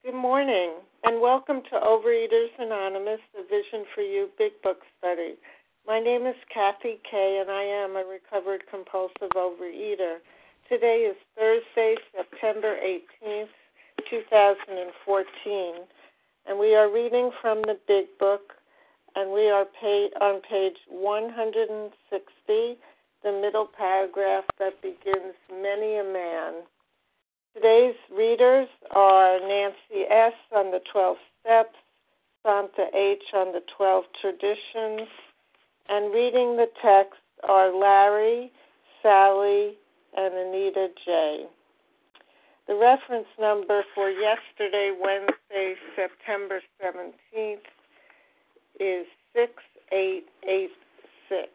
Good morning, and welcome to Overeaters Anonymous, the Vision for You Big Book Study. My name is Kathy Kay, and I am a recovered compulsive overeater. Today is Thursday, September 18th, 2014, and we are reading from the Big Book, and we are on page 160, the middle paragraph that begins, Many a Man. Today's readers are Nancy S. on the 12 Steps, Santa H. on the 12 Traditions, and reading the text are Larry, Sally, and Anita J. The reference number for yesterday, Wednesday, September 17th, is 6886.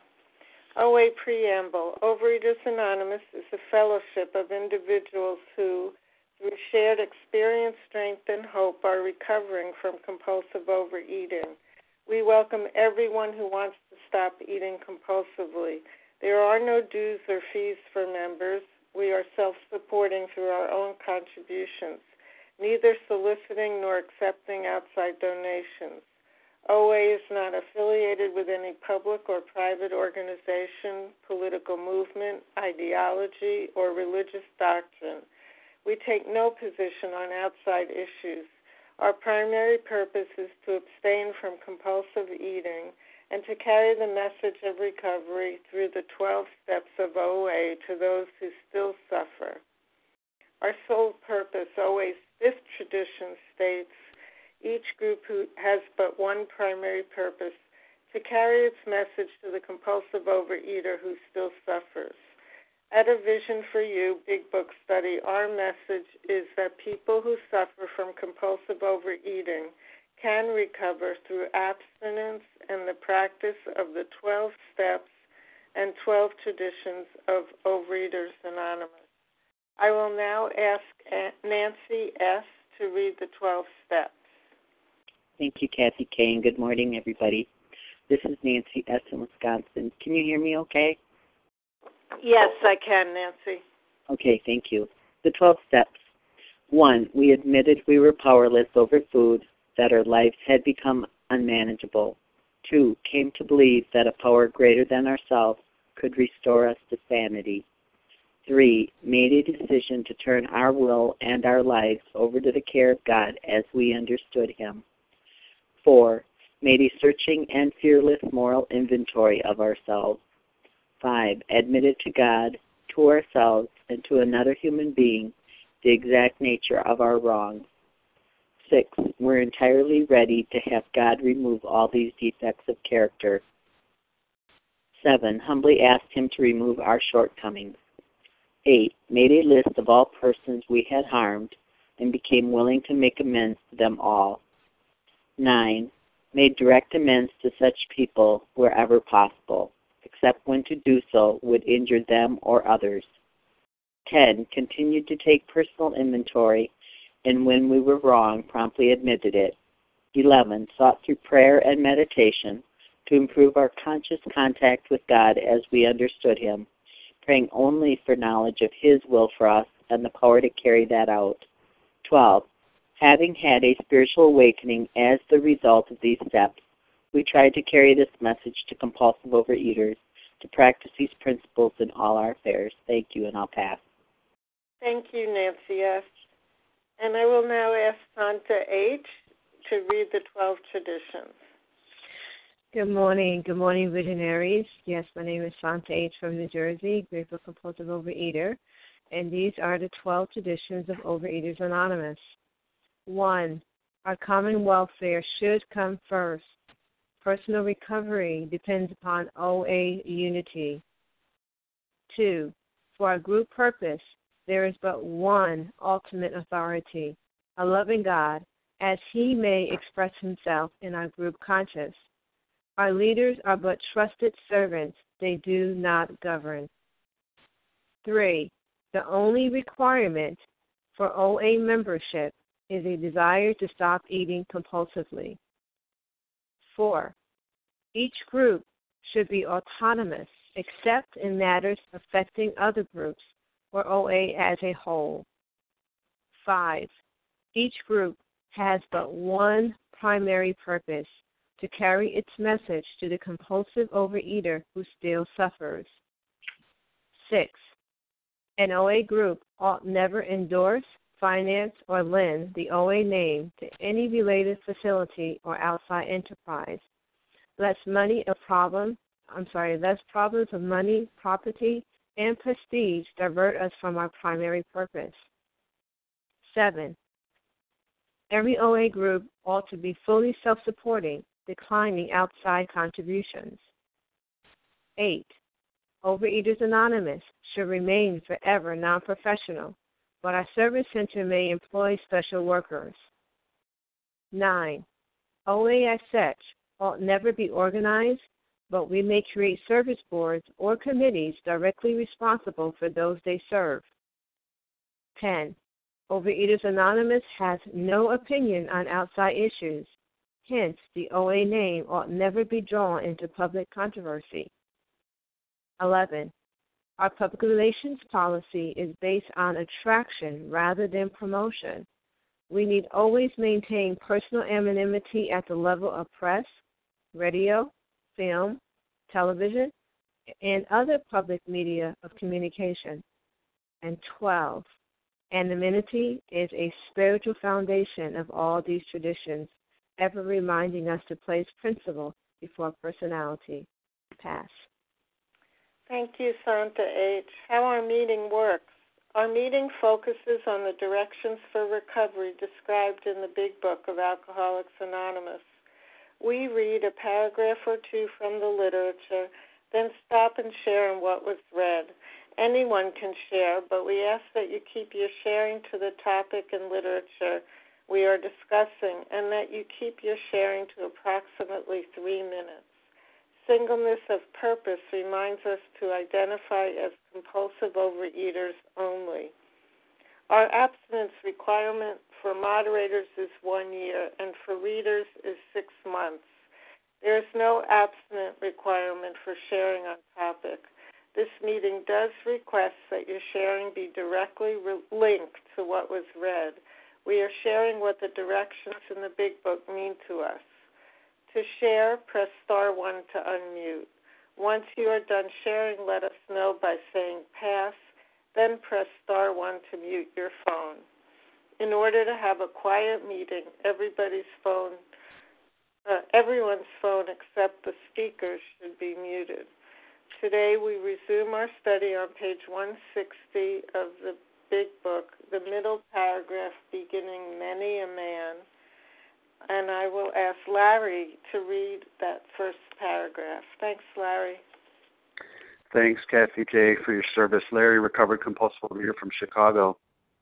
OA Preamble. Overeaters Anonymous is a fellowship of individuals who, through shared experience, strength, and hope, are recovering from compulsive overeating. We welcome everyone who wants to stop eating compulsively. There are no dues or fees for members. We are self-supporting through our own contributions, neither soliciting nor accepting outside donations. OA is not affiliated with any public or private organization, political movement, ideology, or religious doctrine. We take no position on outside issues. Our primary purpose is to abstain from compulsive eating and to carry the message of recovery through the 12 steps of OA to those who still suffer. Our sole purpose, OA's fifth tradition, states, each group has but one primary purpose, to carry its message to the compulsive overeater who still suffers. At A Vision for You Big Book Study, our message is that people who suffer from compulsive overeating can recover through abstinence and the practice of the 12 steps and 12 traditions of Overeaters Anonymous. I will now ask Nancy S. to read the 12 steps. Thank you, Kathy Kay, and good morning, everybody. This is Nancy S. in Wisconsin. Can you hear me okay? Yes, I can, Nancy. Okay, thank you. The 12 steps. 1, we admitted we were powerless over food, that our lives had become unmanageable. 2, came to believe that a power greater than ourselves could restore us to sanity. 3, made a decision to turn our will and our lives over to the care of God as we understood Him. 4, made a searching and fearless moral inventory of ourselves. 5, admitted to God, to ourselves, and to another human being the exact nature of our wrongs. 6, we're entirely ready to have God remove all these defects of character. 7, humbly asked Him to remove our shortcomings. 8, made a list of all persons we had harmed and became willing to make amends to them all. 9, made direct amends to such people wherever possible, except when to do so would injure them or others. 10, continued to take personal inventory, and when we were wrong, promptly admitted it. 11, sought through prayer and meditation to improve our conscious contact with God as we understood Him, praying only for knowledge of His will for us and the power to carry that out. 12, having had a spiritual awakening as the result of these steps, we tried to carry this message to compulsive overeaters to practice these principles in all our affairs. Thank you, and I'll pass. Thank you, Nancy S. And I will now ask Santa H. to read the 12 traditions. Good morning. Good morning, visionaries. Yes, my name is Santa H. from New Jersey, grateful compulsive overeater, and these are the 12 traditions of Overeaters Anonymous. 1, our common welfare should come first. Personal recovery depends upon OA unity. 2, for our group purpose, there is but one ultimate authority, a loving God, as He may express Himself in our group conscience. Our leaders are but trusted servants. They do not govern. 3, the only requirement for OA membership is a desire to stop eating compulsively. 4, each group should be autonomous except in matters affecting other groups or OA as a whole. 5, Each group has but one primary purpose: to carry its message to the compulsive overeater who still suffers. 6. An OA group ought never endorse, finance, or lend the OA name to any related facility or outside enterprise, lest problems of money, property, and prestige divert us from our primary purpose. 7. Every OA group ought to be fully self-supporting, declining outside contributions. 8. Overeaters Anonymous should remain forever non-professional, but our service center may employ special workers. 9. OA as such ought never be organized, but we may create service boards or committees directly responsible for those they serve. 10. Overeaters Anonymous has no opinion on outside issues. Hence, the OA name ought never be drawn into public controversy. 11. Our public relations policy is based on attraction rather than promotion. We need always maintain personal anonymity at the level of press, radio, film, television, and other public media of communication. And 12. Anonymity is a spiritual foundation of all these traditions, ever reminding us to place principle before personality. Pass. Thank you, Santa H. How our meeting works. Our meeting focuses on the directions for recovery described in the Big Book of Alcoholics Anonymous. We read a paragraph or two from the literature, then stop and share on what was read. Anyone can share, but we ask that you keep your sharing to the topic and literature we are discussing, and that you keep your sharing to approximately 3 minutes. Singleness of purpose reminds us to identify as compulsive overeaters only. Our abstinence requirement for moderators is 1 year, and for readers is 6 months. There is no abstinence requirement for sharing on topic. This meeting does request that your sharing be directly linked to what was read. We are sharing what the directions in the Big Book mean to us. To share, press star 1 to unmute. Once you are done sharing, let us know by saying pass, then press star 1 to mute your phone. In order to have a quiet meeting, everyone's phone except the speakers should be muted. Today we resume our study on page 160 of the Big Book, the middle paragraph beginning Many a Man, and I will ask Larry to read that first paragraph. Thanks, Larry. Thanks, Kathy J., for your service. Larry, recovered compulsive overeater from Chicago.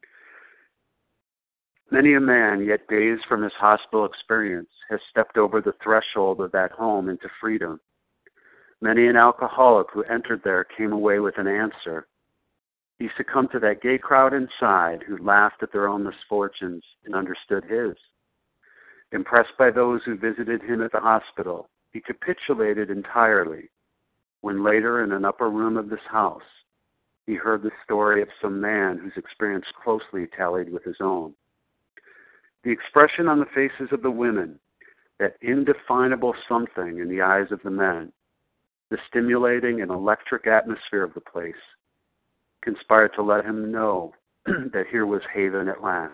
Many a man, yet dazed from his hospital experience, has stepped over the threshold of that home into freedom. Many an alcoholic who entered there came away with an answer. He succumbed to that gay crowd inside who laughed at their own misfortunes and understood his. Impressed by those who visited him at the hospital, he capitulated entirely when later in an upper room of this house, he heard the story of some man whose experience closely tallied with his own. The expression on the faces of the women, that indefinable something in the eyes of the men, the stimulating and electric atmosphere of the place, conspired to let him know that here was haven at last.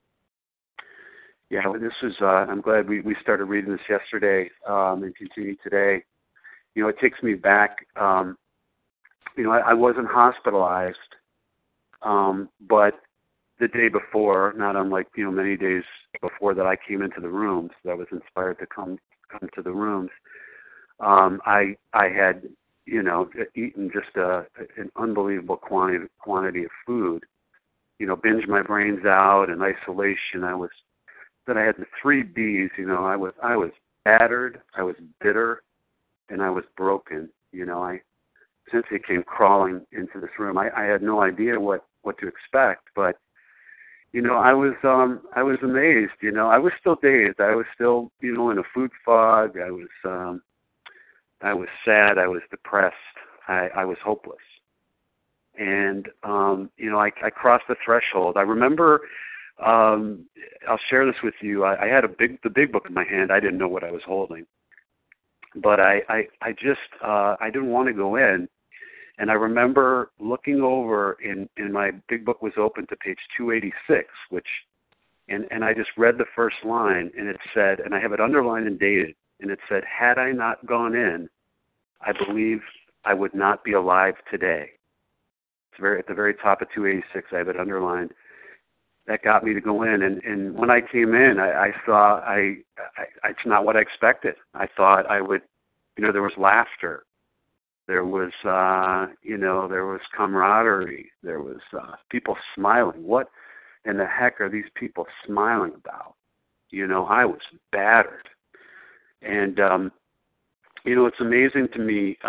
Yeah, this is, I'm glad we started reading this yesterday and continue today. You know, it takes me back, I wasn't hospitalized, but the day before, not unlike, many days before that I came into the rooms, that I was inspired to come to the rooms, I had, eaten just an unbelievable quantity of food, binged my brains out in isolation. I had the 3 B's, I was battered, I was bitter, and I was broken. I essentially came crawling into this room. I had no idea what to expect, but I was amazed. I was still dazed. I was still, in a food fog. I was sad. I was depressed. I was hopeless. And I crossed the threshold. I remember I'll share this with you. I had the big book in my hand. I didn't know what I was holding, but I didn't want to go in. And I remember looking over, and my big book was open to page 286, and I just read the first line, and it said, and I have it underlined and dated, and it said, had I not gone in, I believe I would not be alive today. It's at the very top of 286, I have it underlined. That got me to go in, and when I came in, I thought, it's not what I expected. I thought I would, there was laughter. There was, there was camaraderie. There was people smiling. What in the heck are these people smiling about? I was battered. And, it's amazing to me,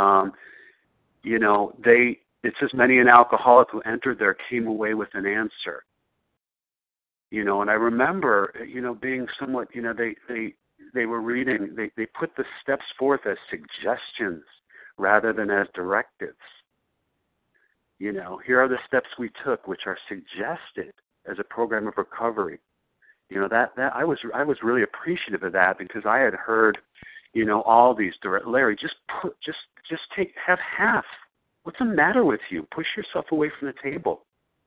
it says many an alcoholic who entered there came away with an answer. And I remember, being somewhat, they were reading, they put the steps forth as suggestions rather than as directives. Here are the steps we took, which are suggested as a program of recovery. That I was really appreciative of that, because I had heard, all these Larry, have half. What's the matter with you? Push yourself away from the table.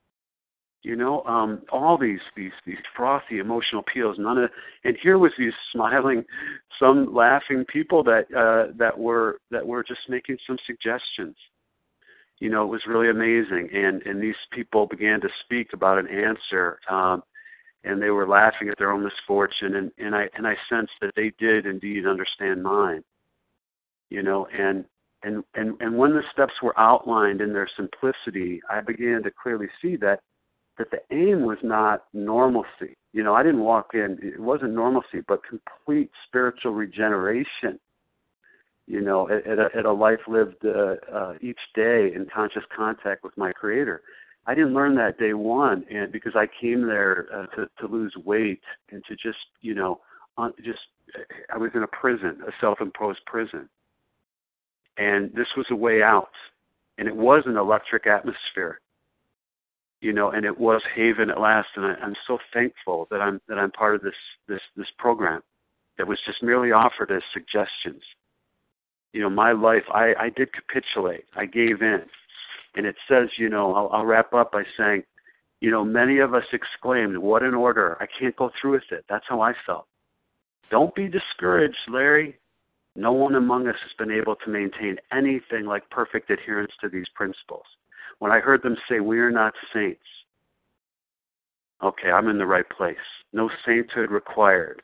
All these frothy emotional appeals. And here was these smiling, some laughing people that were just making some suggestions. It was really amazing. And these people began to speak about an answer, and they were laughing at their own misfortune. And I sensed that they did indeed understand mine. And when the steps were outlined in their simplicity, I began to clearly see that the aim was not normalcy. I didn't walk in, it wasn't normalcy, but complete spiritual regeneration, at a life lived each day in conscious contact with my Creator. I didn't learn that day one, and because I came there to lose weight and to just, I was in a prison, a self-imposed prison. And this was a way out, and it was an electric atmosphere. And it was haven at last, and I'm so thankful that I'm part of this program that was just merely offered as suggestions. My life, I did capitulate, I gave in, and it says, I'll wrap up by saying, many of us exclaimed, "What an order! I can't go through with it." That's how I felt. Don't be discouraged, Larry. No one among us has been able to maintain anything like perfect adherence to these principles. When I heard them say, "We are not saints," okay, I'm in the right place. No sainthood required.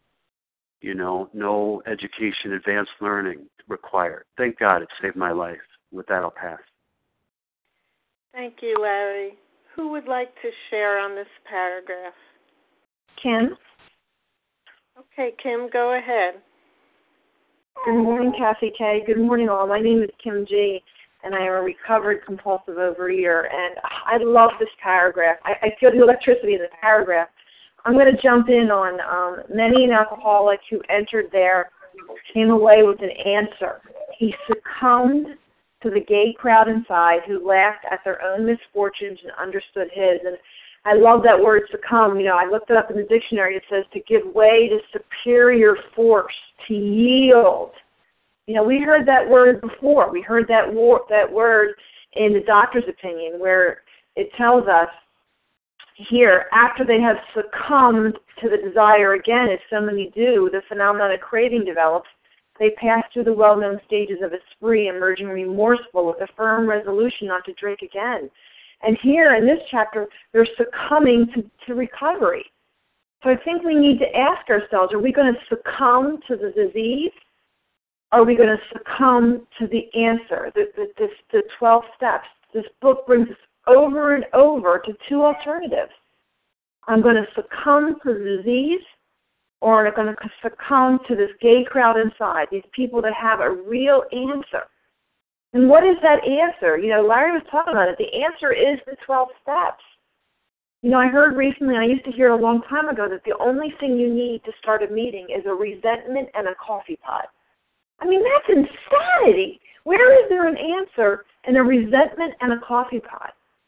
No education, advanced learning required. Thank God it saved my life. With that, I'll pass. Thank you, Larry. Who would like to share on this paragraph? Kim? Okay, Kim, go ahead. Good morning, Kathy K. Good morning, all. My name is Kim G., and I am a recovered compulsive overeater, and I love this paragraph. I feel the electricity in the paragraph. I'm going to jump in on many an alcoholic who entered there came away with an answer. He succumbed to the gay crowd inside who laughed at their own misfortunes and understood his. And I love that word succumb. I looked it up in the dictionary. It says to give way to superior force, to yield. We heard that word before. We heard that word in the doctor's opinion, where it tells us here, after they have succumbed to the desire again, as so many do, the phenomenon of craving develops. They pass through the well-known stages of a spree, emerging remorseful with a firm resolution not to drink again. And here in this chapter, they're succumbing to recovery. So I think we need to ask ourselves, are we going to succumb to the disease? Are we going to succumb to the answer, the 12 steps? This book brings us over and over to two alternatives. I'm going to succumb to the disease, or I'm going to succumb to this gay crowd inside, these people that have a real answer. And what is that answer? Larry was talking about it. The answer is the 12 steps. I heard recently, I used to hear a long time ago, that the only thing you need to start a meeting is a resentment and a coffee pot. That's insanity. Where is there an answer in a resentment and a coffee pot?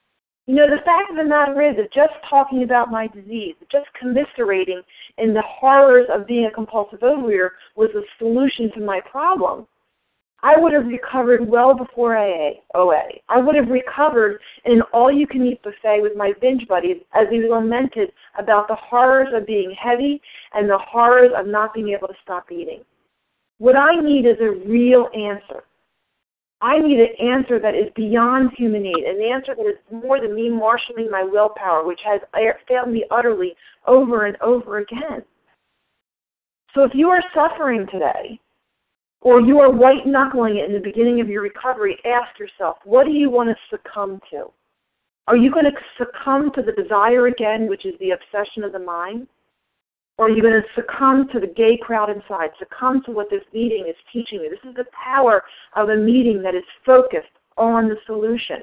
You know, the fact of the matter is that just talking about my disease, just commiserating in the horrors of being a compulsive overeater was a solution to my problem, I would have recovered well before OA. I would have recovered in an all-you-can-eat buffet with my binge buddies as we lamented about the horrors of being heavy and the horrors of not being able to stop eating. What I need is a real answer. I need an answer that is beyond human aid, an answer that is more than me marshaling my willpower, which has failed me utterly over and over again. So if you are suffering today, or you are white-knuckling it in the beginning of your recovery, ask yourself, what do you want to succumb to? Are you going to succumb to the desire again, which is the obsession of the mind? Or are you going to succumb to the gay crowd inside, succumb to what this meeting is teaching you? This is the power of a meeting that is focused on the solution.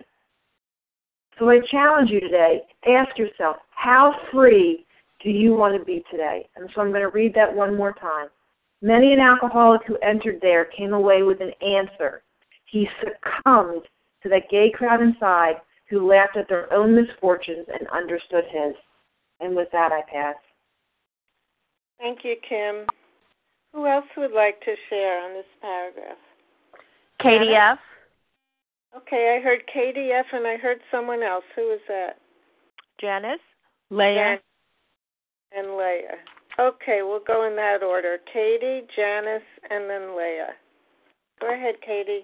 So I challenge you today, ask yourself, how free do you want to be today? And so I'm going to read that one more time. Many an alcoholic who entered there came away with an answer. He succumbed to that gay crowd inside who laughed at their own misfortunes and understood his. And with that, I pass. Thank you, Kim. Who else would like to share on this paragraph? Katie F. Okay, I heard Katie F. and I heard someone else. Who was that? Janice. Leah. And Leah. Okay, we'll go in that order. Katie, Janice, and then Leah. Go ahead, Katie.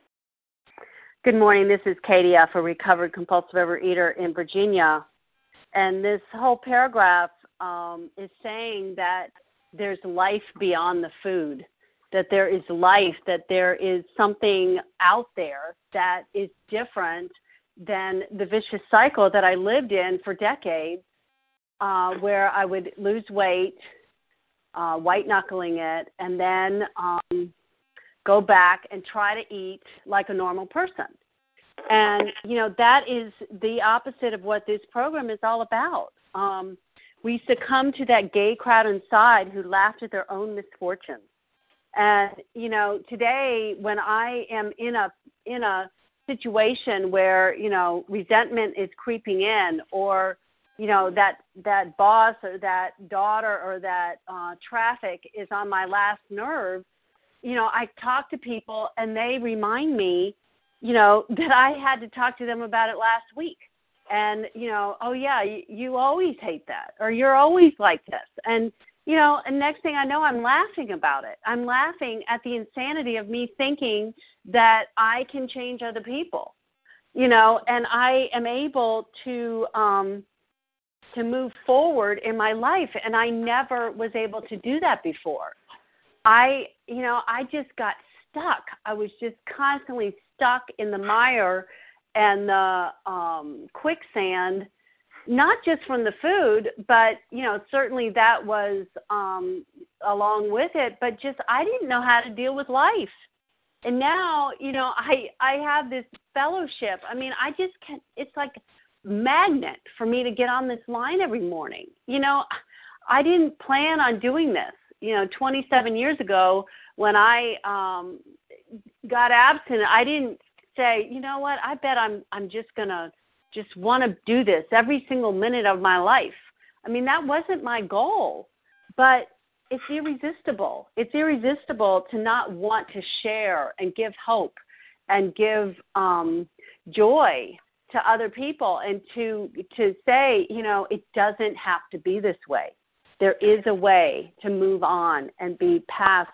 Good morning. This is Katie F., a recovered compulsive overeater in Virginia. And this whole paragraph is saying that there's life beyond the food, that there is life, that there is something out there that is different than the vicious cycle that I lived in for decades, where I would lose weight, white-knuckling it, and then go back and try to eat like a normal person. And, you know, that is the opposite of what this program is all about. We succumb to that gay crowd inside who laughed at their own misfortunes. And, you know, today when I am in a situation where, you know, resentment is creeping in, or, you know, that boss or that daughter or that traffic is on my last nerve, you know, I talk to people and they remind me, you know, that I had to talk to them about it last week. And, you know, oh, yeah, you always hate that, or you're always like this. And, you know, and next thing I know, I'm laughing about it. I'm laughing at the insanity of me thinking that I can change other people, you know, and I am able to move forward in my life. And I never was able to do that before. I just got stuck. I was just constantly stuck in the mire and the quicksand, not just from the food, but, you know, certainly that was along with it, but just I didn't know how to deal with life. And now, you know, I have this fellowship. I mean, I just can't, it's like a magnet for me to get on this line every morning. You know, I didn't plan on doing this. You know, 27 years ago when I got abstinent, I didn't say, you know what, I bet I'm just going to just want to do this every single minute of my life. I mean, that wasn't my goal, but it's irresistible. It's irresistible to not want to share and give hope and give joy to other people, and to say, you know, it doesn't have to be this way. There is a way to move on and be past,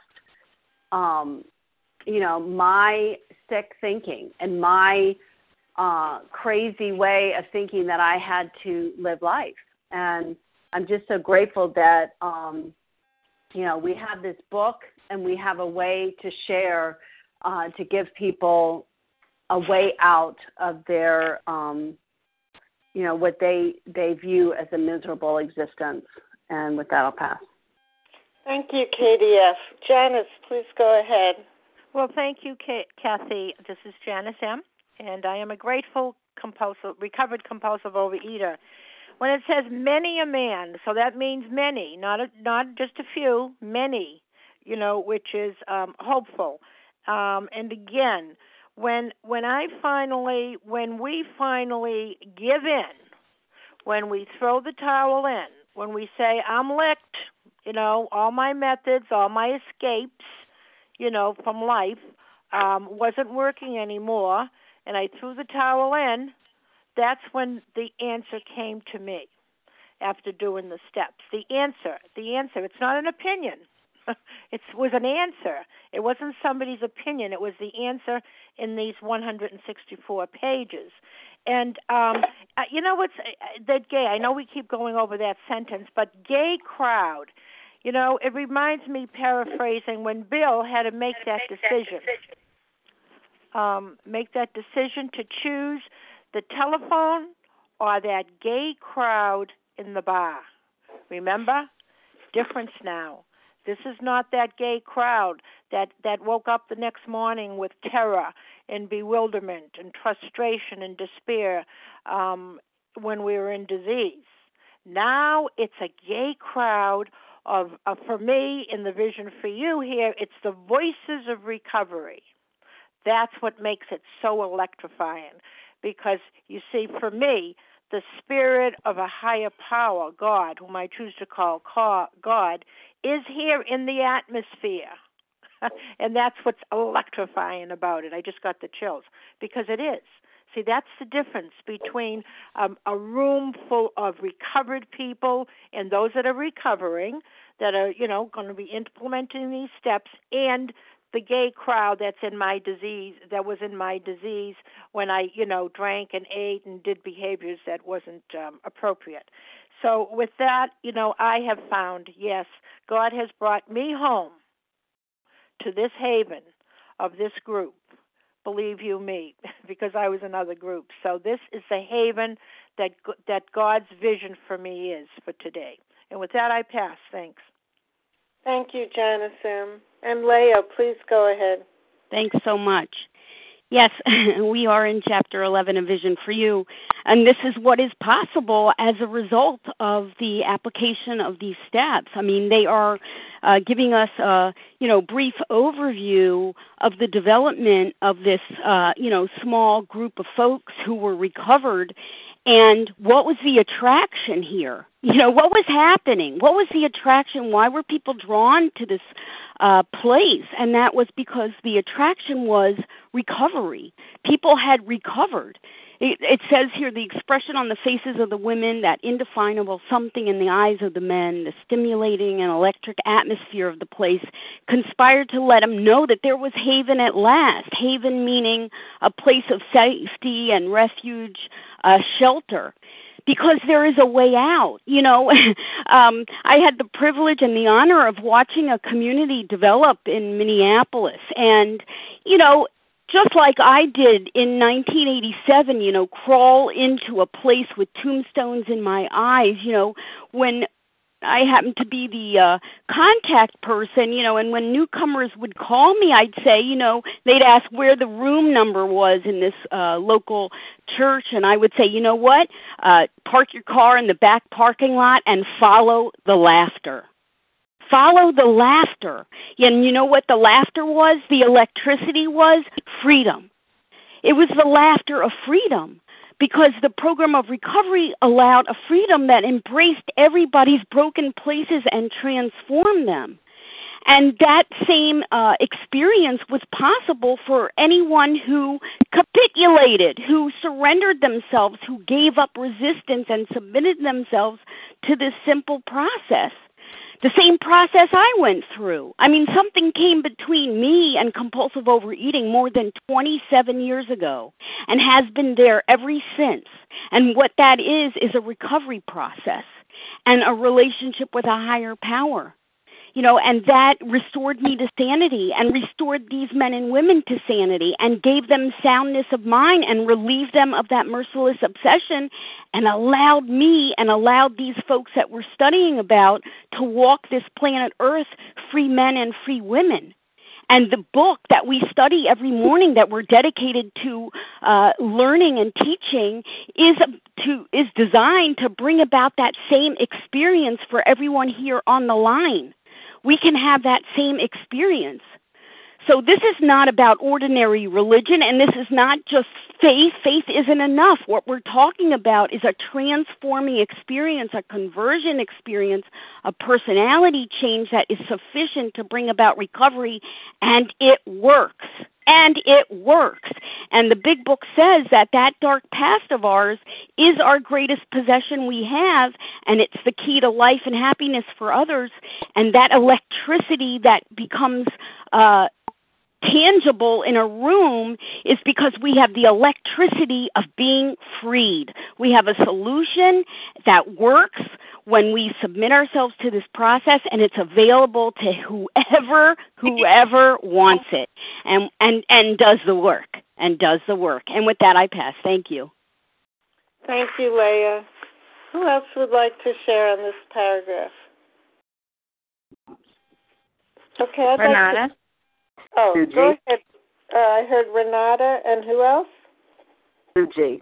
you know, my sick thinking and my crazy way of thinking that I had to live life. And I'm just so grateful that, you know, we have this book and we have a way to share, to give people a way out of their, you know, what they view as a miserable existence. And with that, I'll pass. Thank you, Katie F. Janice, please go ahead. Well, thank you, Kathy. This is Janice M., and I am a grateful recovered compulsive overeater. When it says many a man, so that means many, not just a few, many, you know, which is hopeful. And again, when we finally give in, when we throw the towel in, when we say, I'm licked, all my methods, all my escapes, from life, wasn't working anymore, and I threw the towel in, that's when the answer came to me after doing the steps. The answer, it's not an opinion. It was an answer. It wasn't somebody's opinion. It was the answer in these 164 pages. And what's that gay? I know we keep going over that sentence, but gay crowd. It reminds me, paraphrasing, when Bill had to make that decision. Make that decision to choose the telephone or that gay crowd in the bar. Remember? Difference now. This is not that gay crowd that woke up the next morning with terror and bewilderment and frustration and despair when we were in disease. Now it's a gay crowd of for me, in the vision for you here, it's the voices of recovery. That's what makes it so electrifying. Because, you see, for me, the spirit of a higher power, God, whom I choose to call God, is here in the atmosphere. And that's what's electrifying about it. I just got the chills, because it is. See, that's the difference between a room full of recovered people and those that are recovering, that are, going to be implementing these steps, and the gay crowd that's in my disease, that was in my disease when I, drank and ate and did behaviors that wasn't appropriate. So with that, I have found, yes, God has brought me home to this haven of this group. Believe you me, because I was in other groups. So this is the haven that God's vision for me is for today. And with that, I pass. Thanks. Thank you, Janice M. And Leah, please go ahead. Thanks so much. Yes, we are in Chapter 11 of Vision for You, and this is what is possible as a result of the application of these steps. I mean, they are giving us a, brief overview of the development of this, small group of folks who were recovered, and what was the attraction here? What was happening? What was the attraction? Why were people drawn to this place? And that was because the attraction was recovery. People had recovered. It says here, the expression on the faces of the women, that indefinable something in the eyes of the men, the stimulating and electric atmosphere of the place, conspired to let them know that there was haven at last. Haven meaning a place of safety and refuge, shelter. Because there is a way out. I had the privilege and the honor of watching a community develop in Minneapolis. And, just like I did in 1987, crawl into a place with tombstones in my eyes, when I happened to be the contact person, and when newcomers would call me, I'd say, they'd ask where the room number was in this local church, and I would say, you know what, park your car in the back parking lot and follow the laughter. Follow the laughter. And you know what the laughter was? The electricity was freedom. It was the laughter of freedom, because the program of recovery allowed a freedom that embraced everybody's broken places and transformed them. And that same experience was possible for anyone who capitulated, who surrendered themselves, who gave up resistance and submitted themselves to this simple process. The same process I went through. I mean, something came between me and compulsive overeating more than 27 years ago and has been there ever since. And what that is a recovery process and a relationship with a higher power. And that restored me to sanity and restored these men and women to sanity and gave them soundness of mind and relieved them of that merciless obsession and allowed me and allowed these folks that we're studying about to walk this planet Earth free men and free women. And the book that we study every morning that we're dedicated to learning and teaching is designed to bring about that same experience for everyone here on the line. We can have that same experience. So this is not about ordinary religion, and this is not just faith. Faith isn't enough. What we're talking about is a transforming experience, a conversion experience, a personality change that is sufficient to bring about recovery, and it works. And it works. And the Big Book says that dark past of ours is our greatest possession we have, and it's the key to life and happiness for others. And that electricity that becomes tangible in a room is because we have the electricity of being freed. We have a solution that works when we submit ourselves to this process, and it's available to whoever wants it and does the work. And with that, I pass. Thank you. Thank you, Leah. Who else would like to share on this paragraph? Okay, Renata. Suji. Go ahead. I heard Renata, and who else? Suji.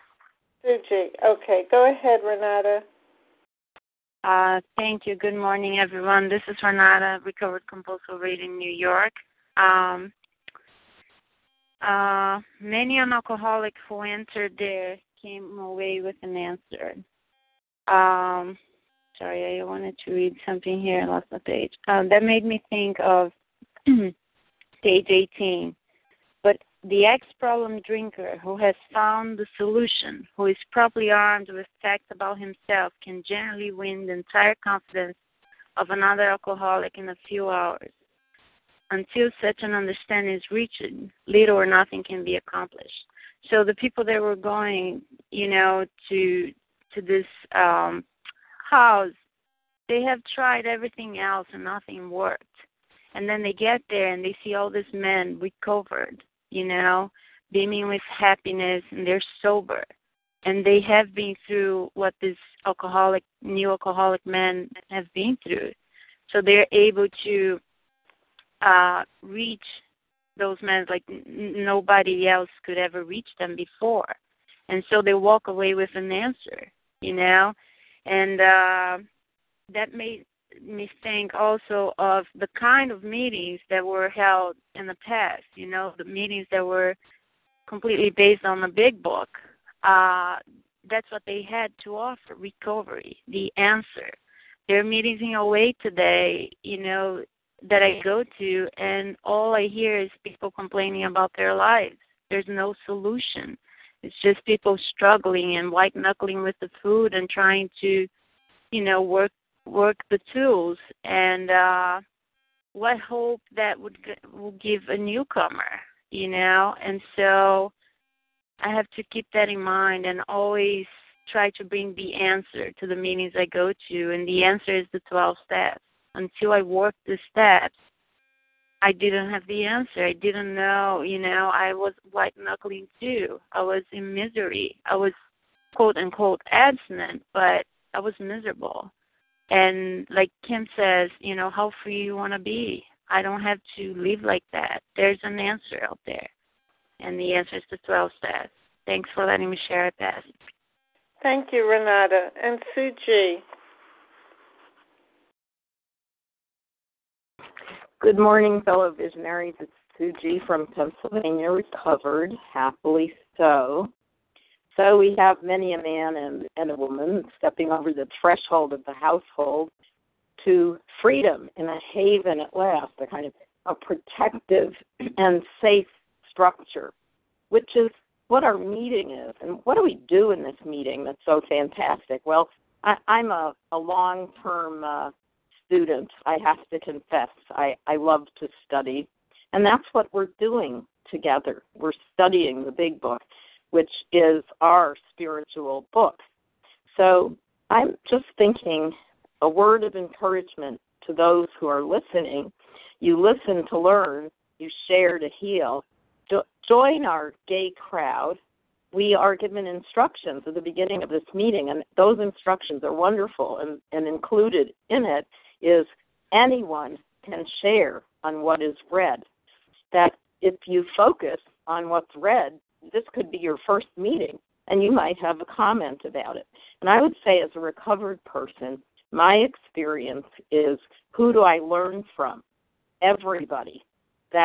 Okay, go ahead, Renata. Thank you. Good morning, everyone. This is Renata, recovered compulsive reader in New York. Many an alcoholic who entered there came away with an answer. Sorry, I wanted to read something here. I lost the page. That made me think of page 18. But the ex-problem drinker who has found the solution, who is properly armed with facts about himself, can generally win the entire confidence of another alcoholic in a few hours. Until such an understanding is reached, little or nothing can be accomplished. So the people that were going, to this house, they have tried everything else and nothing worked. And then they get there and they see all these men recovered, beaming with happiness, and they're sober. And they have been through what this new alcoholic men have been through. So they're able to reach those men like nobody else could ever reach them before. And so they walk away with an answer, And that made me think also of the kind of meetings that were held in the past, the meetings that were completely based on the Big Book. That's what they had to offer, recovery, the answer. There are meetings in OA today, that I go to, and all I hear is people complaining about their lives. There's no solution. It's just people struggling and white-knuckling with the food and trying to, work the tools. And what hope that will give a newcomer, And so I have to keep that in mind and always try to bring the answer to the meetings I go to. And the answer is the 12 steps. Until I worked the steps, I didn't have the answer. I didn't know, I was white-knuckling too. I was in misery. I was, quote-unquote, abstinent, but I was miserable. And like Kim says, how free you want to be. I don't have to live like that. There's an answer out there. And the answer is the 12 steps. Thanks for letting me share it, Beth. Thank you, Renata. And Suji. Good morning, fellow visionaries. It's Suji from Pennsylvania, recovered, happily so. So we have many a man and a woman stepping over the threshold of the household to freedom in a haven at last, a kind of a protective and safe structure, which is what our meeting is. And what do we do in this meeting that's so fantastic? Well, I'm a long-term student, I have to confess. I love to study, and that's what we're doing together. We're studying the Big Book, which is our spiritual book. So I'm just thinking a word of encouragement to those who are listening. You listen to learn, you share to heal. Join our gay crowd. We are given instructions at the beginning of this meeting, and those instructions are wonderful, and included in it is anyone can share on what is read. That if you focus on what's read, this could be your first meeting, and you might have a comment about it. And I would say as a recovered person, my experience is, who do I learn from? Everybody. That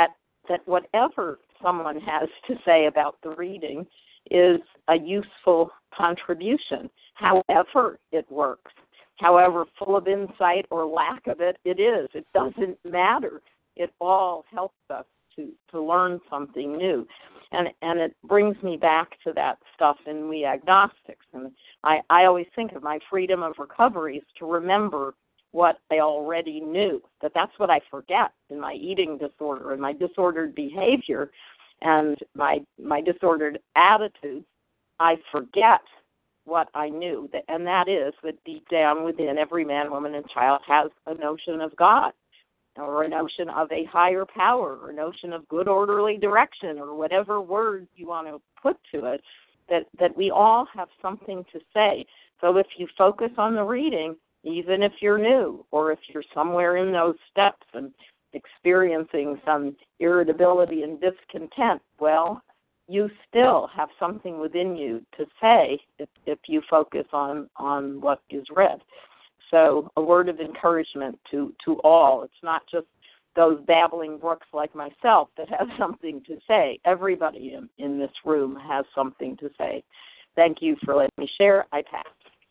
that whatever someone has to say about the reading is a useful contribution, however it works, however full of insight or lack of it is. It doesn't matter. It all helps us to learn something new. And it brings me back to that stuff in We Agnostics. And I always think of my freedom of recovery is to remember what I already knew, that's what I forget in my eating disorder and my disordered behavior and my disordered attitudes. I forget what I knew, and that is that deep down within every man, woman, and child has a notion of God, or a notion of a higher power, or a notion of good orderly direction, or whatever word you want to put to it, that we all have something to say. So if you focus on the reading, even if you're new, or if you're somewhere in those steps and experiencing some irritability and discontent, well, you still have something within you to say if you focus on what is read. So a word of encouragement to all. It's not just those babbling brooks like myself that have something to say. Everybody in this room has something to say. Thank you for letting me share. I pass.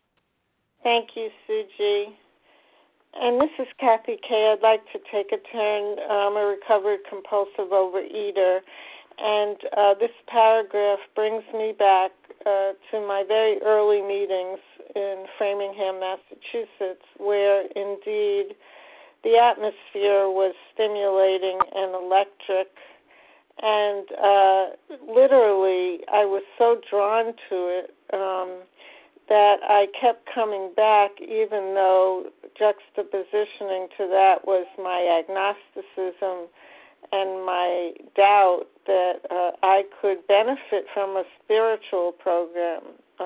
Thank you, Suji. And this is Kathy Kay. I'd like to take a turn. I'm a recovered compulsive overeater. And this paragraph brings me back to my very early meetings in Framingham, Massachusetts, where indeed the atmosphere was stimulating and electric. And literally, I was so drawn to it that I kept coming back, even though juxtapositioning to that was my agnosticism and my doubt that I could benefit from a spiritual program,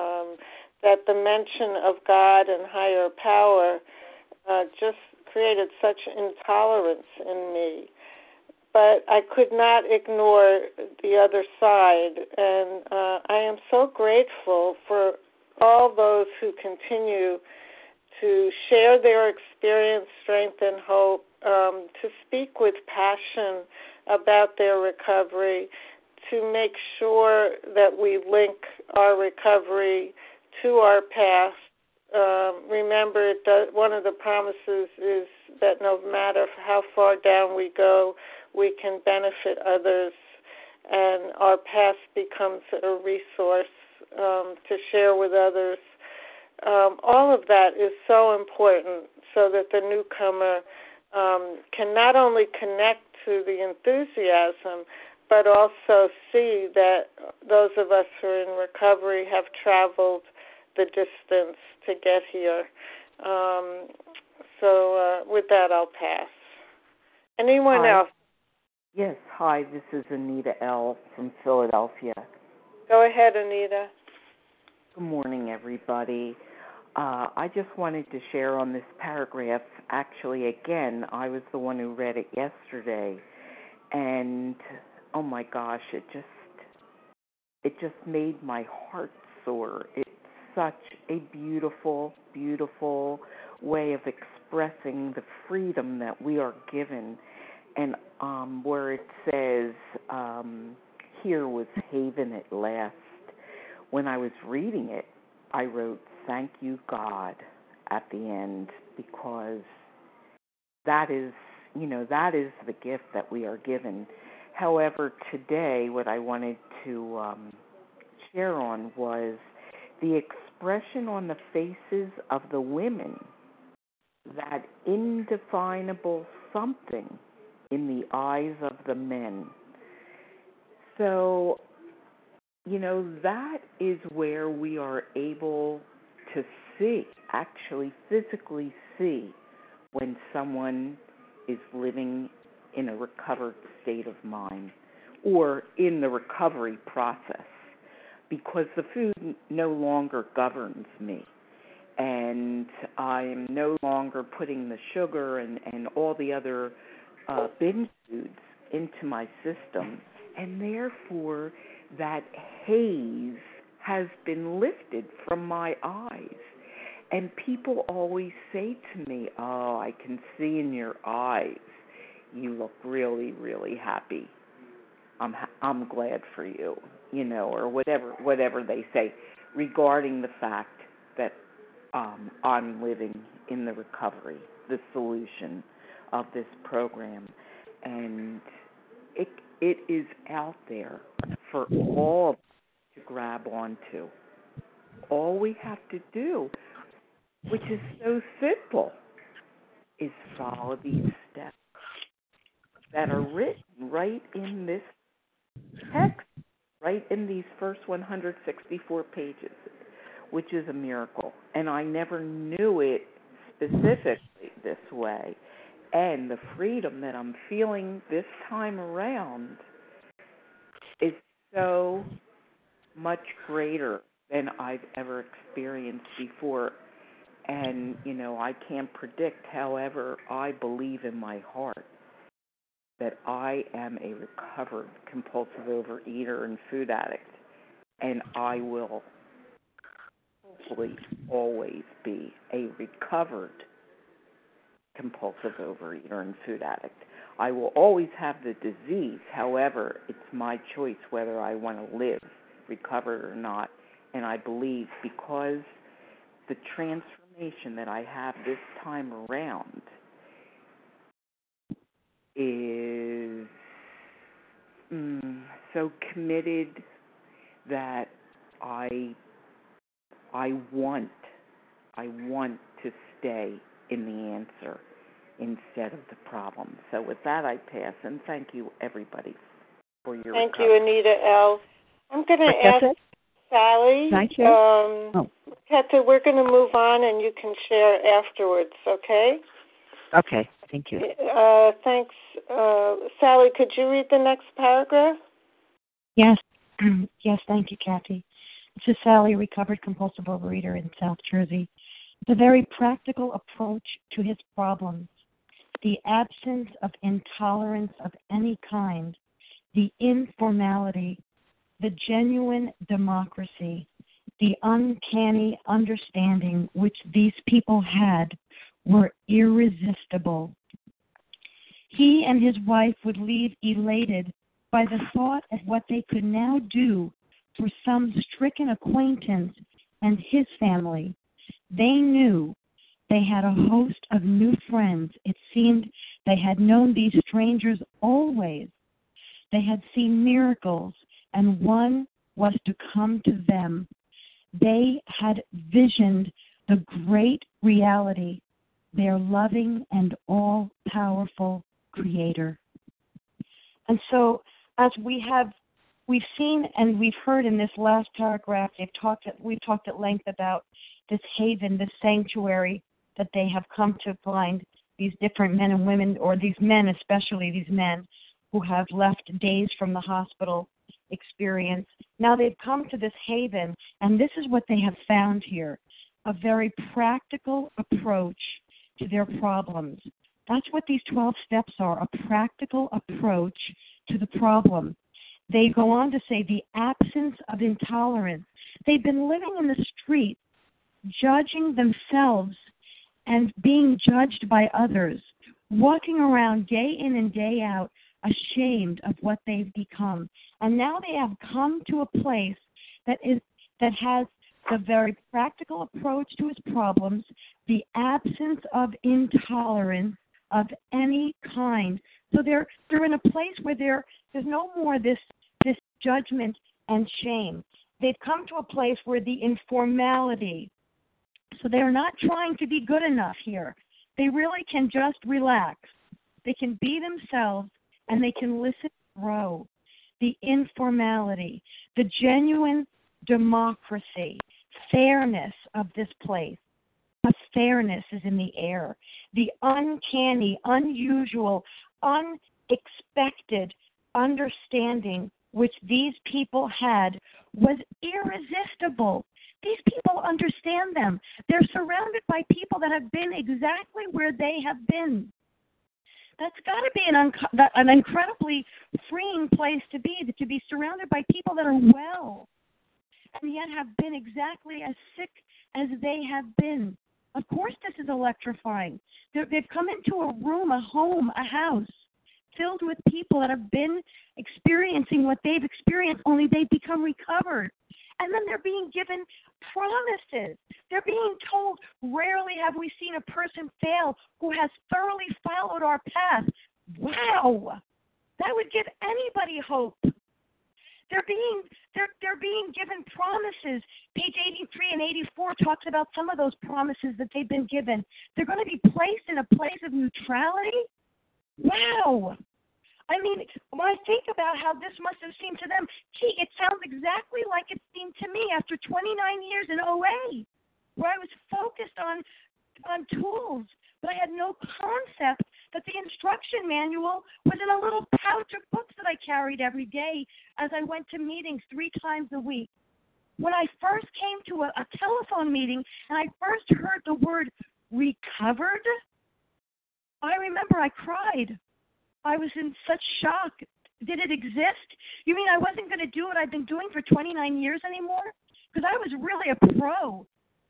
that the mention of God and higher power just created such intolerance in me. But I could not ignore the other side, and I am so grateful for all those who continue to share their experience, strength, and hope, to speak with passion about their recovery, to make sure that we link our recovery to our past. Remember, one of the promises is that no matter how far down we go, we can benefit others, and our past becomes a resource to share with others. All of that is so important so that the newcomer can not only connect to the enthusiasm, but also see that those of us who are in recovery have traveled the distance to get here. So with that, I'll pass. Anyone else? Yes, hi, this is Anita L. from Philadelphia. Go ahead, Anita. Good morning, everybody. I just wanted to share on this paragraph. Actually, again, I was the one who read it yesterday, and oh my gosh, it just made my heart soar. It's such a beautiful, beautiful way of expressing the freedom that we are given. And where it says, here was haven at last. When I was reading it, I wrote, thank you, God, at the end, because that is the gift that we are given. However, today, what I wanted to share on was the expression on the faces of the women, that indefinable something in the eyes of the men. So, that is where we are able to see, actually physically see, when someone is living in a recovered state of mind or in the recovery process, because the food no longer governs me. And I am no longer putting the sugar and all the other binge foods into my system, and therefore that haze has been lifted from my eyes. And people always say to me, oh, I can see in your eyes you look really, really happy. I'm glad for you, or whatever they say regarding the fact that I'm living in the recovery, the solution of this program, and it is out there for all to grab onto. All we have to do, which is so simple, is follow these steps that are written right in this text, right in these first 164 pages, which is a miracle. And I never knew it specifically this way. And the freedom that I'm feeling this time around is so much greater than I've ever experienced before. And, I can't predict, however, I believe in my heart that I am a recovered compulsive overeater and food addict, and I will hopefully always be a recovered compulsive overeater and food addict. I will always have the disease, however, it's my choice whether I want to live recovered or not, and I believe because the transformation that I have this time around is so committed that I want to stay in the answer instead of the problem. So with that, I pass, and thank you, everybody, for your Thank you, Anita L. I'm going to ask Sally. Thank you. Keta, we're going to move on, and you can share afterwards, okay? Okay, thank you. Thanks. Sally, could you read the next paragraph? Yes. Yes, thank you, Kathy. This is Sally, recovered compulsive overeater in South Jersey. The very practical approach to his problems, the absence of intolerance of any kind, the informality, the genuine democracy, the uncanny understanding which these people had were irresistible. He and his wife would leave elated by the thought of what they could now do for some stricken acquaintance and his family. They knew they had a host of new friends. It seemed they had known these strangers always. They had seen miracles, and one was to come to them. They had visioned the great reality, their loving and all-powerful Creator. And so, as we've seen and we've heard in this last paragraph, we've talked at length about this haven, this sanctuary that they have come to find, these different men and women, or these men especially, these men who have left days from the hospital experience. Now they've come to this haven, and this is what they have found here, a very practical approach to their problems. That's what these 12 steps are, a practical approach to the problem. They go on to say the absence of intolerance. They've been living in the street, judging themselves and being judged by others, walking around day in and day out, ashamed of what they've become. And now they have come to a place that has the very practical approach to his problems, the absence of intolerance of any kind. So they're in a place where there's no more this judgment and shame. They've come to a place where the informality, so they're not trying to be good enough here. They really can just relax. They can be themselves, and they can listen and grow. The informality, the genuine democracy, fairness of this place. A fairness is in the air. The uncanny, unusual, unexpected understanding which these people had was irresistible. These people understand them. They're surrounded by people that have been exactly where they have been. That's got to be an incredibly freeing place to be surrounded by people that are well and yet have been exactly as sick as they have been. Of course this is electrifying. They've come into a room, a home, a house filled with people that have been experiencing what they've experienced, only they've become recovered. And then they're being given promises. They're being told, rarely have we seen a person fail who has thoroughly followed our path. Wow! That would give anybody hope. They're being given promises. Page 83 and 84 talks about some of those promises that they've been given. They're going to be placed in a place of neutrality. Wow! I mean, when I think about how this must have seemed to them, gee, it sounds exactly like it seemed to me after 29 years in OA, where I was focused on tools, but I had no concept that the instruction manual was in a little pouch of books that I carried every day as I went to meetings 3 times a week. When I first came to a telephone meeting and I first heard the word recovered, I remember I cried. I was in such shock. Did it exist? You mean I wasn't going to do what I've been doing for 29 years anymore? Because I was really a pro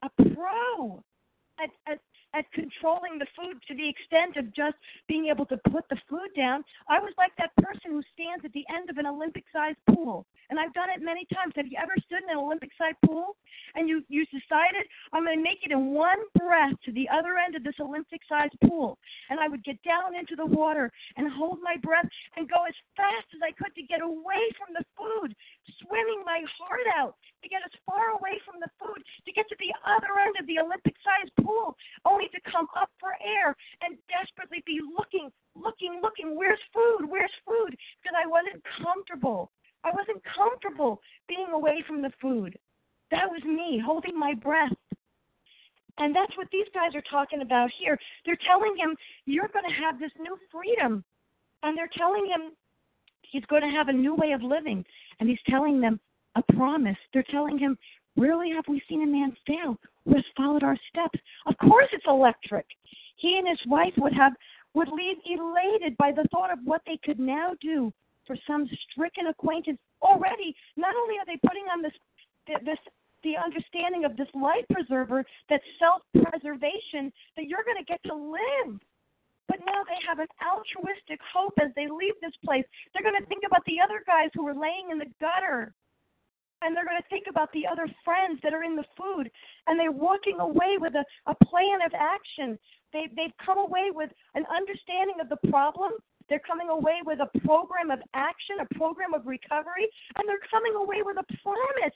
at controlling the food to the extent of just being able to put the food down. I was like that person who stands at the end of an Olympic-sized pool. And I've done it many times. Have you ever stood in an Olympic-sized pool and you decided, I'm going to make it in one breath to the other end of this Olympic-sized pool? And I would get down into the water and hold my breath and go as fast as I could to get away from the food, swimming my heart out, to get as far away from the food, to get to the other end of the Olympic-sized pool, only to come up for air and desperately be looking, where's food, because I wasn't comfortable. I wasn't comfortable being away from the food. That was me, holding my breath. And that's what these guys are talking about here. They're telling him, you're going to have this new freedom. And they're telling him he's going to have a new way of living. And he's telling them a promise. They're telling him, rarely have we seen a man fail who has followed our steps. Of course it's electric. He and his wife would leave elated by the thought of what they could now do for some stricken acquaintance. Already, not only are they putting on the understanding of this life preserver, that self-preservation, that you're going to get to live. But now they have an altruistic hope as they leave this place. They're going to think about the other guys who are laying in the gutter. And they're going to think about the other friends that are in the food. And they're walking away with a plan of action. They've come away with an understanding of the problem. They're coming away with a program of action, a program of recovery. And they're coming away with a promise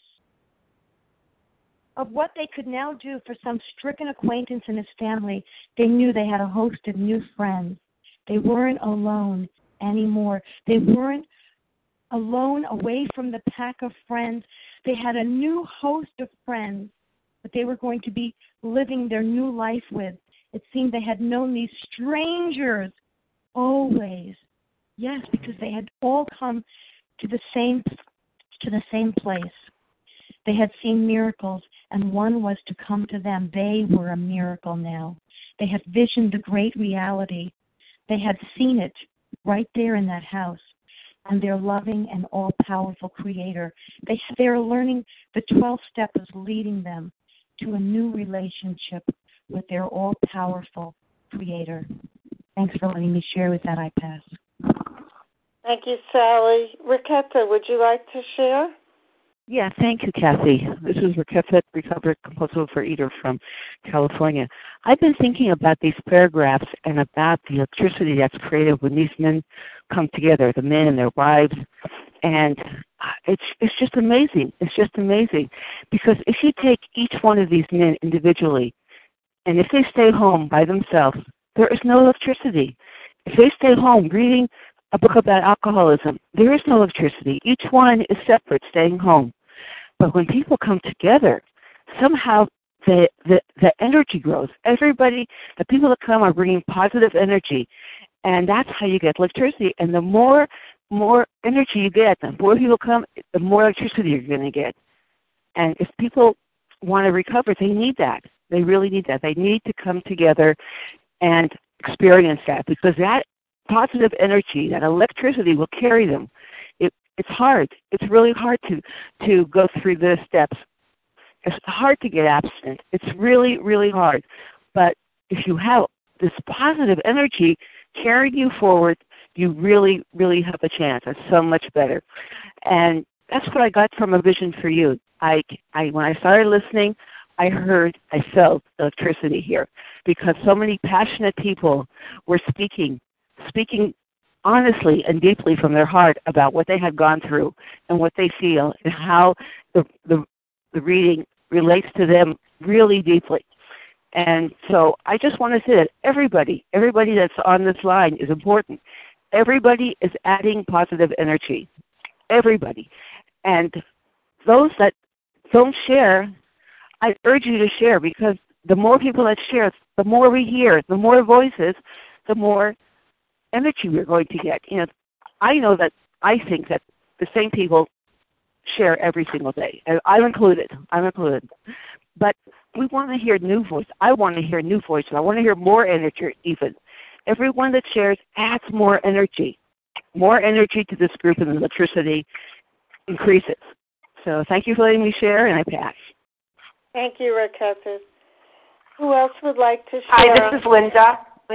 of what they could now do for some stricken acquaintance in his family. They knew they had a host of new friends. They weren't alone anymore. They weren't alone away from the pack of friends. They had a new host of friends that they were going to be living their new life with. It seemed they had known these strangers always. Yes, because they had all come to the same place. They had seen miracles, and one was to come to them. They were a miracle now. They had visioned the great reality. They had seen it right there in that house. And their loving and all-powerful Creator. They're learning the 12th step is leading them to a new relationship with their all-powerful Creator. Thanks for letting me share with that. I pass. Thank you, Sally. Raquetta, would you like to share? Yeah, thank you, Kathy. This is Raquetta, recovered compulsive overeater from California. I've been thinking about these paragraphs and about the electricity that's created when these men come together, the men and their wives, and it's just amazing. It's just amazing. Because if you take each one of these men individually, and if they stay home by themselves, there is no electricity. If they stay home reading a book about alcoholism, there is no electricity. Each one is separate, staying home. But when people come together, somehow the energy grows. Everybody, the people that come are bringing positive energy, and that's how you get electricity. And the more energy you get, the more people come, the more electricity you're going to get. And if people want to recover, they need that. They really need that. They need to come together and experience that, because that positive energy, that electricity will carry them. It's hard. It's really hard to go through the steps. It's hard to get abstinent. It's really, really hard. But if you have this positive energy carrying you forward, you really, really have a chance. It's so much better. And that's what I got from A Vision for You. When I started listening, I felt electricity here because so many passionate people were speaking honestly and deeply from their heart about what they had gone through and what they feel and how the reading relates to them really deeply. And so I just want to say that everybody that's on this line is important. Everybody is adding positive energy. Everybody. And those that don't share, I urge you to share, because the more people that share, the more we hear, the more voices, the more energy we're going to get. I think that the same people share every single day, and I'm included. But we want to hear new voice. I want to hear new voices. I want to hear more energy even. Everyone that shares adds more energy to this group, and the electricity increases. So thank you for letting me share, and I pass. Thank you, Raquel. Who else would like to share? Hi, this is Linda.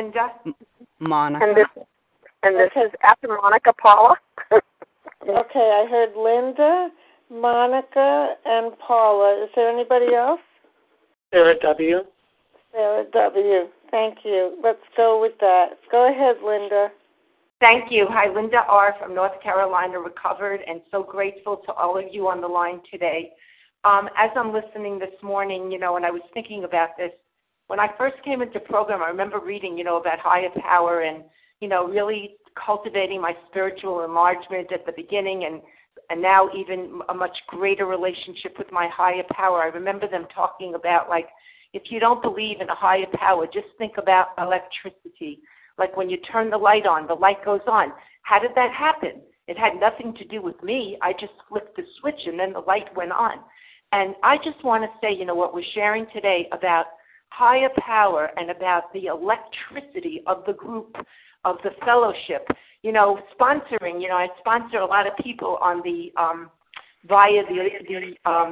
Monica. And this is after Monica, Paula. Okay, I heard Linda, Monica, and Paula. Is there anybody else? Sarah W. Sarah W. Thank you. Let's go with that. Go ahead, Linda. Thank you. Hi, Linda R. from North Carolina, recovered, and so grateful to all of you on the line today. As I'm listening this morning, and I was thinking about this, when I first came into program, I remember reading, about higher power and, really cultivating my spiritual enlargement at the beginning and now even a much greater relationship with my higher power. I remember them talking about, like, if you don't believe in a higher power, just think about electricity. Like when you turn the light on, the light goes on. How did that happen? It had nothing to do with me. I just flipped the switch and then the light went on. And I just want to say, what we're sharing today about higher power and about the electricity of the group, of the fellowship, sponsoring, I sponsor a lot of people on the, via the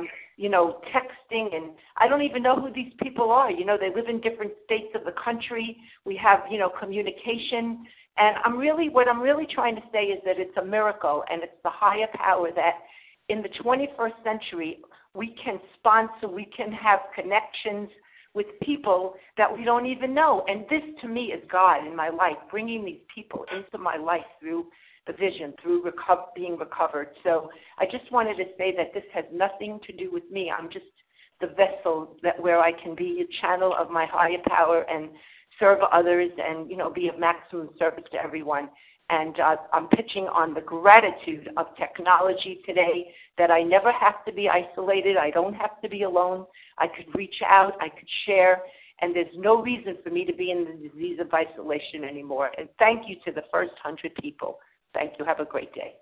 texting, and I don't even know who these people are. They live in different states of the country. We have, communication. And what I'm really trying to say is that it's a miracle, and it's the higher power that in the 21st century, we can sponsor, we can have connections with people that we don't even know. And this, to me, is God in my life, bringing these people into my life through the vision, through being recovered. So I just wanted to say that this has nothing to do with me. I'm just the vessel where I can be a channel of my higher power and serve others and, be of maximum service to everyone. And I'm pitching on the gratitude of technology today, that I never have to be isolated. I don't have to be alone. I could reach out. I could share. And there's no reason for me to be in the disease of isolation anymore. And thank you to the first 100 people. Thank you. Have a great day.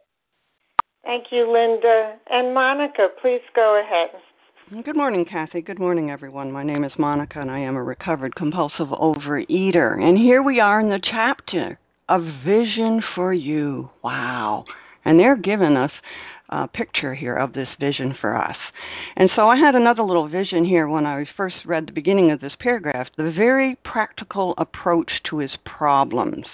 Thank you, Linda. And Monica, please go ahead. Good morning, Kathy. Good morning, everyone. My name is Monica, and I am a recovered compulsive overeater. And here we are in the chapter of Vision for You. Wow. And they're giving us a picture here of this vision for us. And so I had another little vision here when I first read the beginning of this paragraph, the very practical approach to his problems.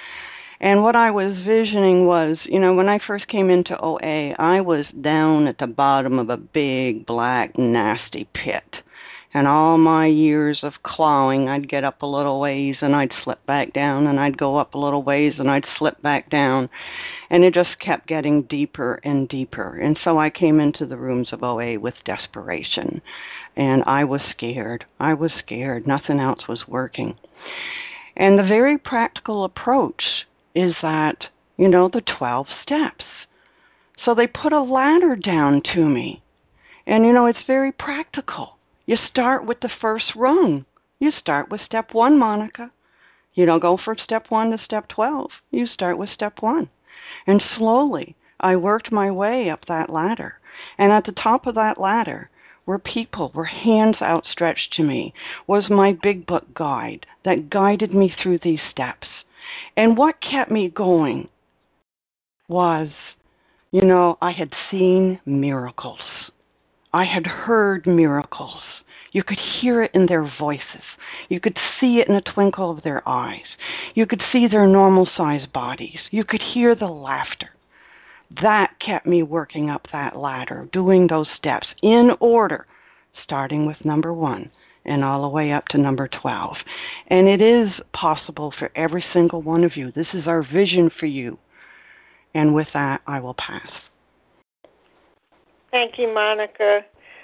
And what I was visioning was, when I first came into OA, I was down at the bottom of a big, black, nasty pit. And all my years of clawing, I'd get up a little ways and I'd slip back down, and I'd go up a little ways and I'd slip back down. And it just kept getting deeper and deeper. And so I came into the rooms of OA with desperation. And I was scared. Nothing else was working. And the very practical approach is that, the 12 steps. So they put a ladder down to me. And, it's very practical. You start with the first rung. You start with step 1, Monica. You don't go from step 1 to step 12. You start with step 1. And slowly, I worked my way up that ladder. And at the top of that ladder were people, were hands outstretched to me, was my big book guide that guided me through these steps. And what kept me going was, I had seen miracles. I had heard miracles. You could hear it in their voices. You could see it in the twinkle of their eyes. You could see their normal-sized bodies. You could hear the laughter. That kept me working up that ladder, doing those steps in order, starting with number 1 and all the way up to number 12. And it is possible for every single one of you. This is our vision for you. And with that, I will pass. Thank you, Monica.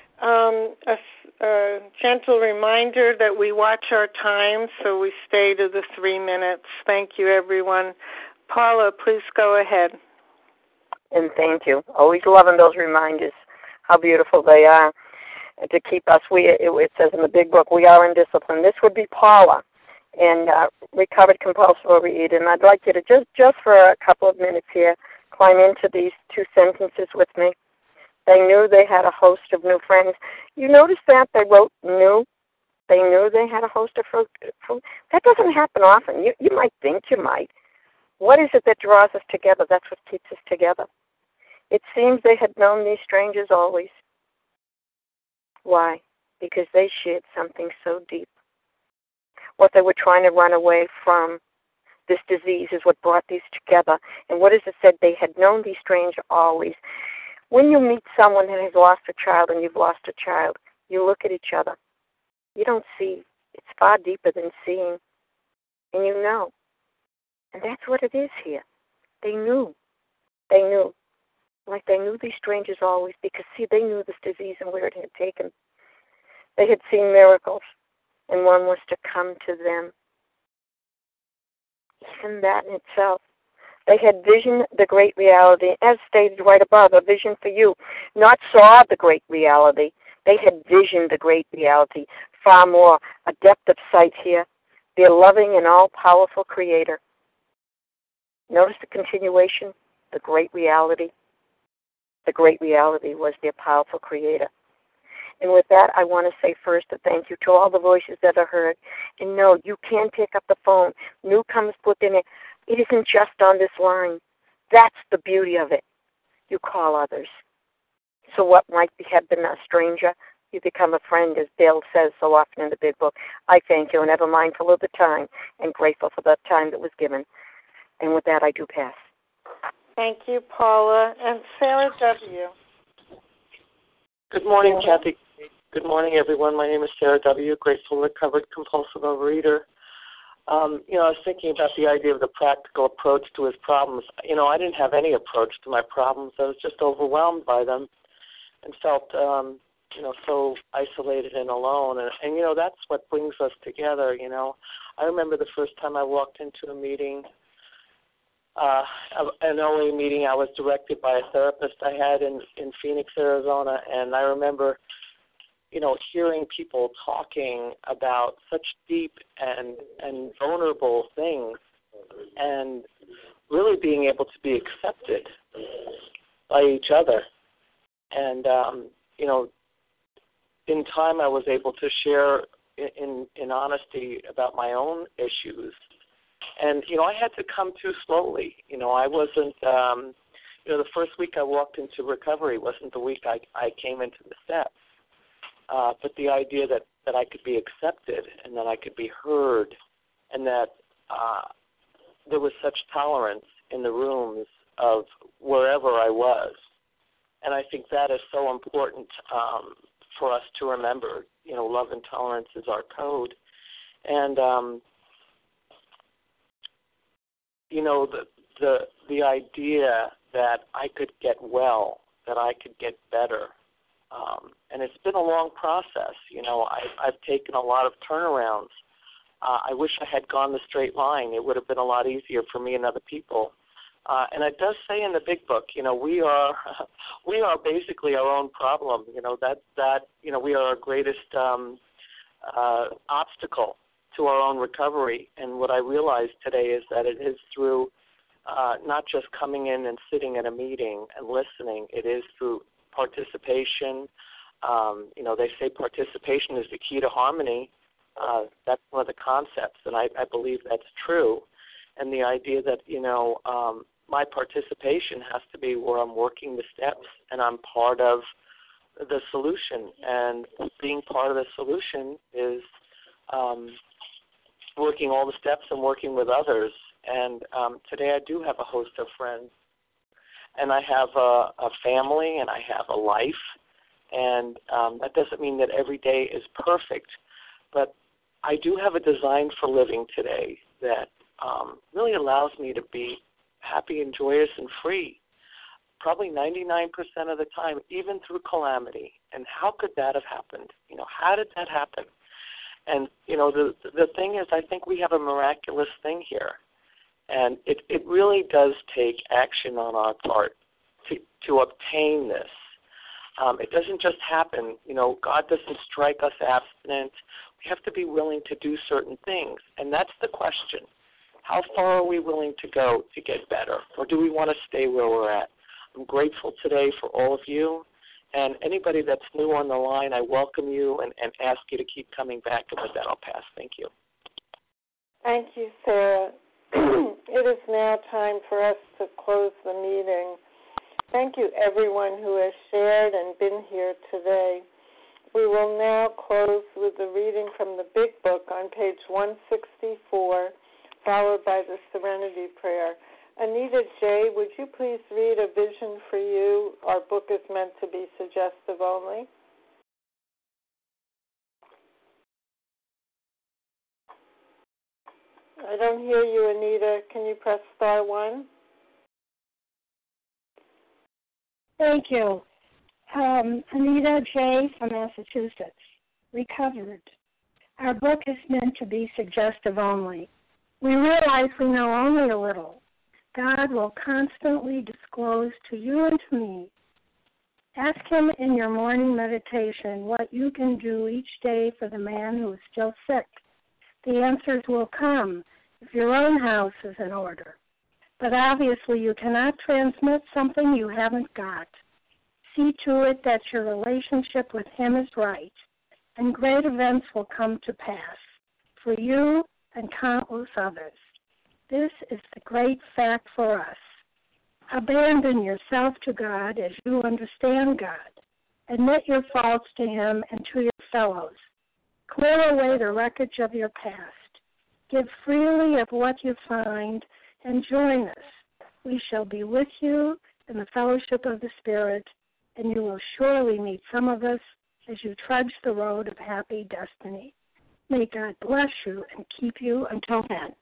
A gentle reminder that we watch our time, so we stay to the 3 minutes. Thank you, everyone. Paula, please go ahead. And thank you. Always loving those reminders, how beautiful they are. And to keep us, it says in the big book, we are in discipline. This would be Paula, and recovered compulsive overeater. And I'd like you to just for a couple of minutes here, climb into these 2 sentences with me. They knew they had a host of new friends. You notice that they wrote new? They knew they had a host of fruit. That doesn't happen often. You might think you might. What is it that draws us together? That's what keeps us together. It seems they had known these strangers always. Why? Because they shared something so deep. What they were trying to run away from, this disease, is what brought these together. And what is it said? They had known these strangers always. When you meet someone that has lost a child and you've lost a child, you look at each other. You don't see. It's far deeper than seeing. And you know. And that's what it is here. They knew. They knew. Like they knew these strangers always, because, see, they knew this disease and where it had taken. They had seen miracles, and one was to come to them. Even that in itself. They had visioned the great reality, as stated right above, a vision for you. Not saw the great reality. They had visioned the great reality, far more, a depth of sight here. Their loving and all-powerful Creator. Notice the continuation, the great reality. The great reality was their powerful Creator. And with that, I want to say first a thank you to all the voices that are heard. And no, you can pick up the phone. Newcomers put in it. It isn't just on this line. That's the beauty of it. You call others. So what might have been a stranger, you become a friend, as Bill says so often in the big book. I thank you and ever mindful of the time and grateful for the time that was given. And with that, I do pass. Thank you, Paula. And Sarah W. Good morning, Kathy. Good morning, everyone. My name is Sarah W., grateful, recovered, compulsive overeater. I was thinking about the idea of the practical approach to his problems. I didn't have any approach to my problems. I was just overwhelmed by them and felt, so isolated and alone. And that's what brings us together, I remember the first time I walked into a meeting, an OA meeting. I was directed by a therapist I had in Phoenix, Arizona, and I remember, hearing people talking about such deep and vulnerable things and really being able to be accepted by each other. And, in time I was able to share in honesty about my own issues. And, I had to come to slowly. I wasn't, the first week I walked into recovery wasn't the week I came into the steps. But the idea that I could be accepted and that I could be heard and that there was such tolerance in the rooms of wherever I was. And I think that is so important for us to remember. Love and tolerance is our code. And, the idea that I could get well, that I could get better. And it's been a long process. I've taken a lot of turnarounds. I wish I had gone the straight line. It would have been a lot easier for me and other people. And it does say in the big book, we are basically our own problem. We are our greatest obstacle to our own recovery. And what I realize today is that it is through not just coming in and sitting at a meeting and listening. It is through participation. They say participation is the key to harmony. That's one of the concepts, and I believe that's true. And the idea that, my participation has to be where I'm working the steps and I'm part of the solution, and being part of the solution is working all the steps and working with others. And today I do have a host of friends, and I have a family, and I have a life, and that doesn't mean that every day is perfect, but I do have a design for living today that really allows me to be happy and joyous and free, probably 99% of the time, even through calamity. And how could that have happened? How did that happen? And, the thing is, I think we have a miraculous thing here. And it really does take action on our part to obtain this. It doesn't just happen. God doesn't strike us abstinent. We have to be willing to do certain things. And that's the question. How far are we willing to go to get better? Or do we want to stay where we're at? I'm grateful today for all of you. And anybody that's new on the line, I welcome you and ask you to keep coming back. And with that, I'll pass. Thank you. Thank you, Sarah. It is now time for us to close the meeting. Thank you, everyone who has shared and been here today. We will now close with the reading from the Big Book on page 164, followed by the Serenity Prayer. Anita J., would you please read A Vision for You? Our book is meant to be suggestive only. I don't hear you, Anita. Can you press star 1? Thank you. Anita J. from Massachusetts, recovered. Our book is meant to be suggestive only. We realize we know only a little. God will constantly disclose to you and to me. Ask Him in your morning meditation what you can do each day for the man who is still sick. The answers will come if your own house is in order. But obviously you cannot transmit something you haven't got. See to it that your relationship with Him is right, and great events will come to pass for you and countless others. This is the great fact for us. Abandon yourself to God as you understand God. Admit your faults to Him and to your fellows. Clear away the wreckage of your past. Give freely of what you find and join us. We shall be with you in the fellowship of the Spirit, and you will surely meet some of us as you trudge the road of happy destiny. May God bless you and keep you until then.